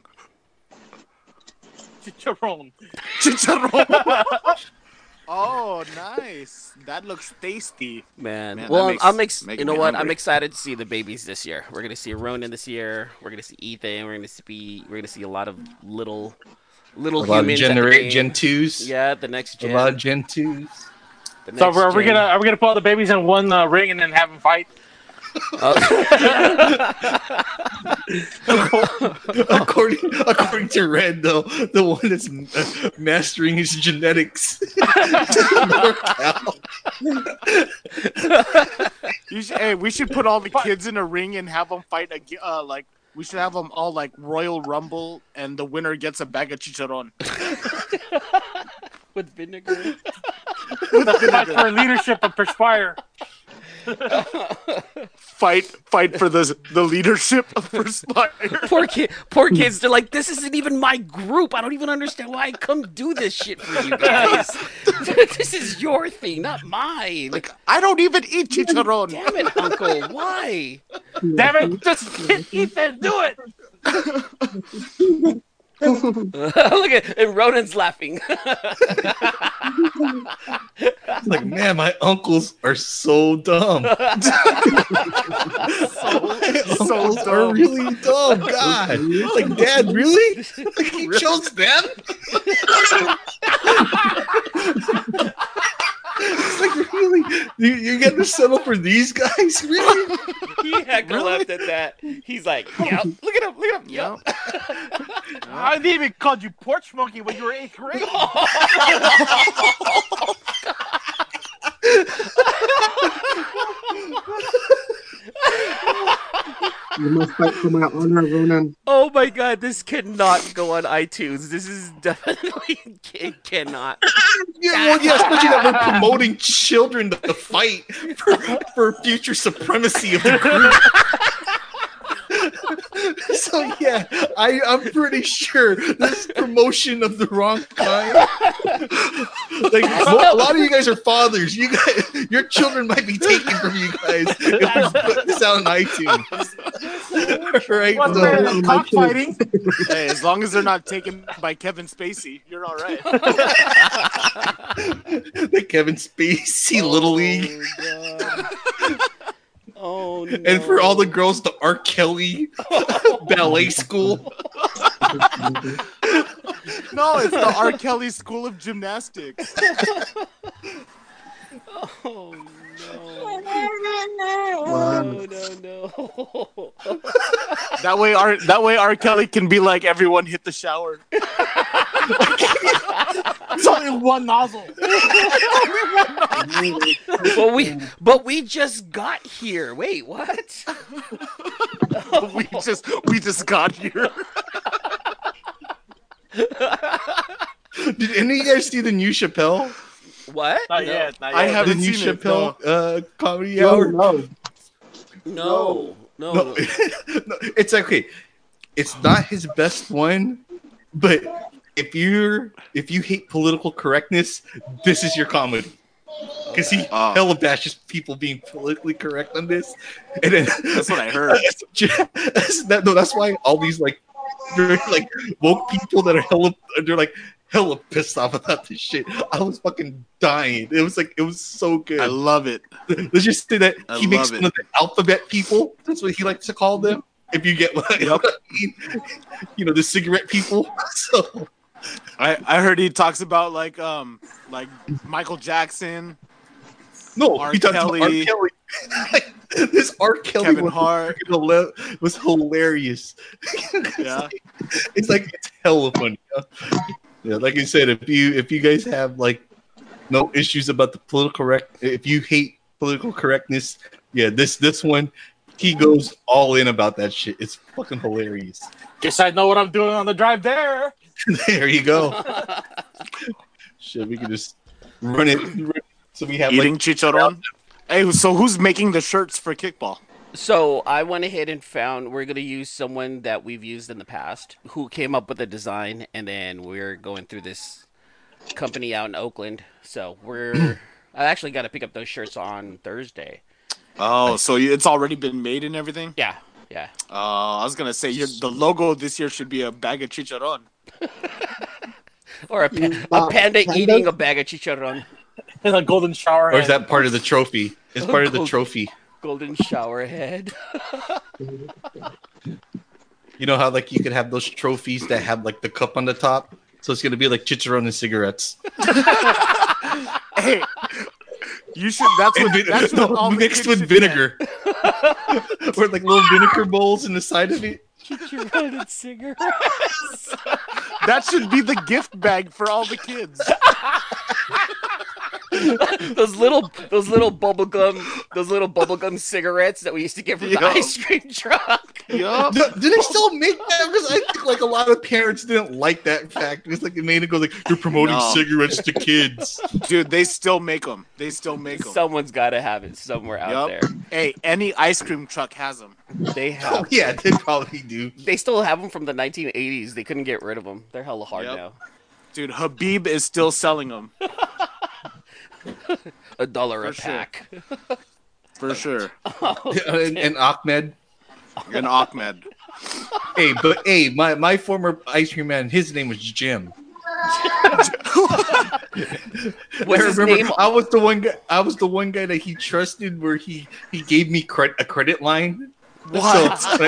Chicharron. Chicharron. Oh, nice. That looks tasty. Man, Man, well, that makes- I'm making you know me what? I'm hungry. excited to see the babies this year. We're gonna see Ronan this year. We're gonna see Ethan. We're gonna see a lot of little A lot of humans. at the game. Gen 2s. Yeah, the next A gen. lot of Gen 2s. the So next are we gen. gonna put all the babies in one ring and then have them fight? According to Red, though, the one that's mastering his genetics. We should put all the kids in a ring and have them fight. Like we should have them all like Royal Rumble, and the winner gets a bag of chicharron. With vinegar. Fight for leadership of Perspire. Fight for the leadership of Perspire. Poor kids. They're like, this isn't even my group. I don't even understand why I come do this shit for you guys. This is your thing, not mine. Like I don't even eat chicharron. Damn it, Uncle. Why? Damn it! Just Ethan, do it. Look at and Ronan's laughing. Like, man, my uncles are so dumb. My uncles are dumb. really dumb. God, like, Dad, really? Like, he chose them? It's like, really? You get to settle for these guys, really? He heckle left at that. He's like, yep. Look at him. Yep. I didn't even call you porch monkey when you were 8th grade. You must fight for my honor, Ronan. Oh my god, this cannot go on iTunes. This is definitely it cannot. Yeah, especially that we're promoting children to fight for future supremacy of the group. So yeah, I'm pretty sure this is promotion of the wrong kind. Like a lot of you guys are fathers. Your children might be taken from you guys if we put this out on iTunes. Right? What's So, better than cockfighting? Hey, as long as they're not taken by Kevin Spacey, you're all right. the Kevin Spacey Little League. Oh no. And for all the girls, the R. Kelly ballet school. No, it's the R. Kelly School of Gymnastics. Oh no. Wow. No. That way R. Kelly can be like, everyone hit the shower. It's only one nozzle. But we just got here. Wait, what? we just got here. Did any of you guys see the new Chappelle? What? Not yet. Not yet. I The haven't new seen it. Chappelle comedy Oh, hour? no. No. No, it's okay. It's not his best one, but if you hate political correctness, this is your comedy. Because he hella bashes people being politically correct on this, and then That's what I heard. that's why all these like very like woke people that are hella pissed off about this shit. I was fucking dying. It was so good. I love it. Let's just say that I he makes love fun of the alphabet people. That's what he likes to call them. If you get what I mean, the cigarette people. So I heard he talks about like Michael Jackson, no, R. he talks about R. Kelly. Kelly. This R. Kelly Kevin one Hart. was hilarious. Yeah. It's hella funny. Yeah, like I said, if you guys have like no issues about the if you hate political correctness, yeah, this one he goes all in about that shit. It's fucking hilarious. Guess I know what I'm doing on the drive there. There you go. Shit, we can just run it. So we have Eating chicharron. Hey, so who's making the shirts for kickball? So I went ahead and found we're gonna use someone that we've used in the past who came up with the design, and then we're going through this company out in Oakland. So I actually got to pick up those shirts on Thursday. Oh, so it's already been made and everything? Yeah. I was gonna say the logo this year should be a bag of chicharron. Or a panda eating a bag of chicharron. And a golden shower. Or is that part of the trophy? It's part of the trophy. Golden shower head. You know how like you could have those trophies that have like the cup on the top? So it's gonna be like chicharron and cigarettes. Hey, you should. That's what all the mixed kids with should vinegar. Or like little vinegar bowls in the side of it. Chicharron and cigarettes. get. That should be the gift bag for all the kids. those little bubblegum cigarettes that we used to get from the ice cream truck. Yup. Do they still make that? Because I think like a lot of parents didn't like that fact. It's like it made it go like you're promoting cigarettes to kids. Dude, they still make them. Someone's got to have it somewhere out there. Hey, any ice cream truck has them. They have. Oh, yeah, they probably do. They still have them from the 1980s. They couldn't get rid of them. They're hella hard now. Dude, Habib is still selling them. $1 a pack. For sure. And Ahmed. And Ahmed. Hey, my former ice cream man, his name was Jim. What's his name? I was the one guy that he trusted where he gave me a credit line. What? So,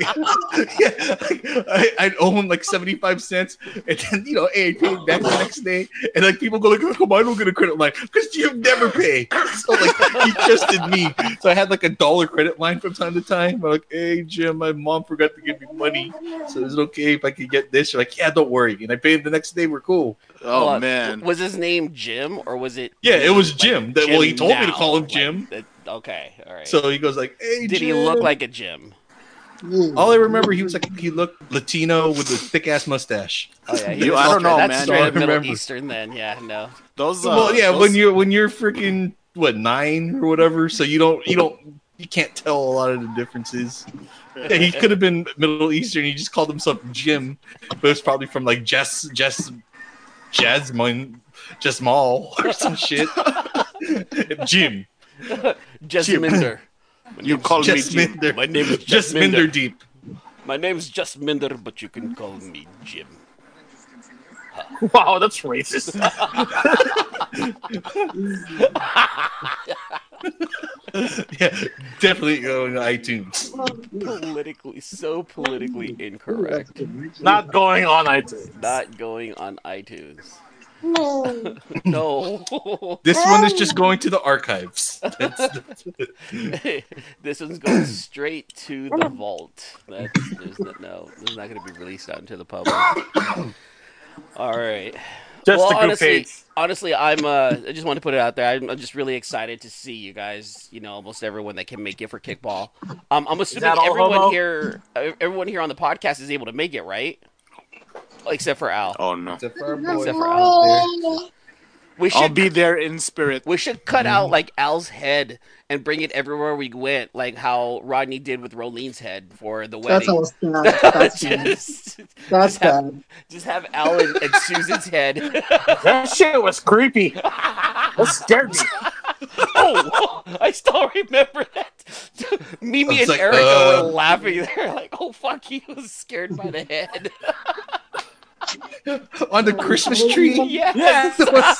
I'd owe him like 75 cents, and then I paid back the next day, and like people go like, "Oh, come on, I don't get a credit line because you never pay." So like he trusted me, so I had like $1 credit line from time to time. I'm like, "Hey Jim, my mom forgot to give me money, so is it okay if I could get this?" You're like, "Yeah, don't worry," and I paid him the next day. We're cool. Oh man, was his name Jim or was it? Yeah, it was Jim. Jim well, he told me to now, call him Jim. Okay, all right. So he goes like, "Hey, did Jim." he look like a Jim? All I remember, he looked Latino with a thick ass mustache. Oh yeah, I don't know, that's man. straight up Middle remember. Eastern. Then yeah, no. Those. When you're freaking 9 or whatever, so you can't tell a lot of the differences. Yeah, he could have been Middle Eastern. He just called himself Jim, but it's probably from like Jasmine or some shit. Jim. Jasminder. You call me Jim. My name is Jasminder Deep. My name is Jasminder, but you can call me Jim. Wow, that's racist. Yeah, definitely going to iTunes. Politically incorrect. Not going on iTunes. Not going on iTunes. No. This one is just going to the archives. This one's going straight to the vault. There's not going to be released out into the public. All right. Just the group page. Honestly, I just want to put it out there. I'm just really excited to see you guys. Almost everyone that can make it for kickball. I'm assuming everyone here on the podcast is able to make it, right? Except for Al. Oh no. Except for Al. I'll be there in spirit. We should cut out like Al's head and bring it everywhere we went, like how Rodney did with Rolene's head for the wedding. That's bad. Just have Al and Susan's head. That shit was creepy. That scared me. Oh, I still remember that. Mimi and Erica were laughing. They're like, "Oh fuck, he was scared by the head." On the Christmas tree? Yes.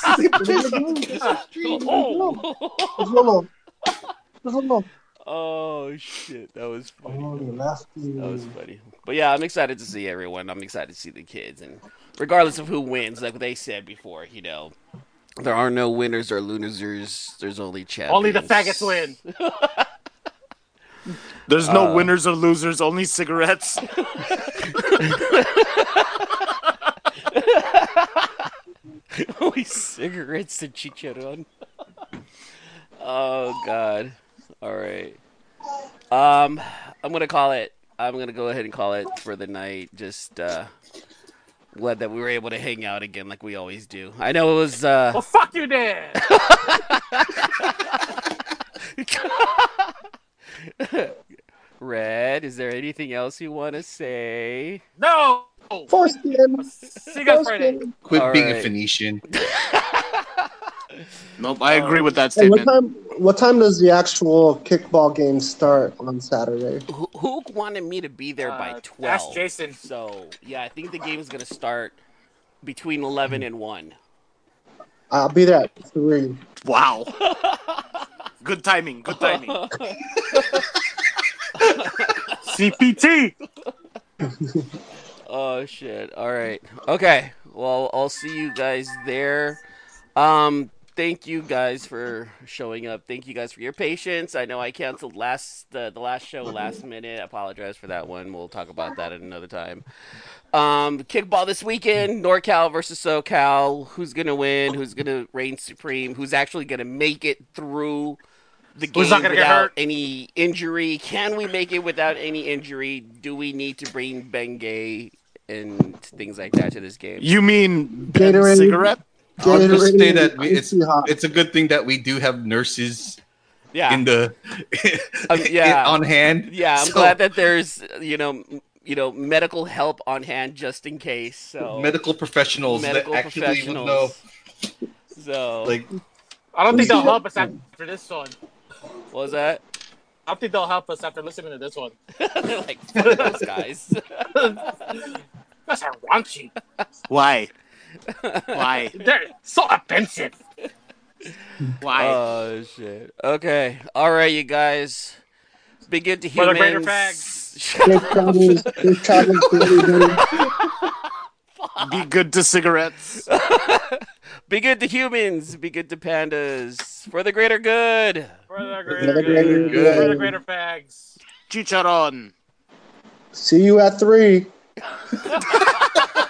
Oh shit, that was funny. That was funny. But yeah, I'm excited to see everyone. I'm excited to see the kids, and regardless of who wins, like they said before, there are no winners or losers. There's only champions. Only the faggots win. There's no winners or losers, only cigarettes. Only cigarettes and chicharron. Oh god. All right. I'm gonna call it. I'm gonna go ahead and call it for the night. Just glad that we were able to hang out again like we always do. I know it was. Well, fuck you, Dan. Red, is there anything else you want to say? No. Foreskin. See you guys Friday. Foreskin. Quit All being right. a Phoenician. Nope, I agree with that Hey, statement. what time does the actual kickball game start on Saturday? Who wanted me to be there by 12? Ask Jason. So, yeah, I think the game is going to start between 11 and 1. I'll be there at 3. Wow. Good timing. Good timing. CPT. Oh, shit. All right. Okay. Well, I'll see you guys there. Thank you guys for showing up. Thank you guys for your patience. I know I canceled the last show last minute. I apologize for that one. We'll talk about that at another time. Kickball this weekend, NorCal versus SoCal. Who's gonna win? Who's gonna reign supreme? Who's actually gonna make it through the game Who's not gonna get without hurt? any injury? Can we make it without any injury? Do we need to bring Bengay and things like that to this game? You mean Ben Gatorade. cigarette? I'll just say that Gatorade, icy hot. it's a good thing that we do have nurses Yeah, in the yeah. on hand. Yeah, I'm So, glad that there's medical help on hand just in case. So medical professionals medical that actually would know. professionals. So Like, I don't think they'll help us after this one. what was that? I don't think they'll help us after listening to this one. They're like, fuck those guys. That's our raunchy. Why? Why? They're so offensive. Why? Oh shit. Okay. All right, you guys. Be good to For the humans. greater fags. Safe travels to everybody. Be good to cigarettes. Be good to humans. Be good to pandas. For the greater good. For the greater greater good. good. For the greater fags. Chicharron. See you at 3.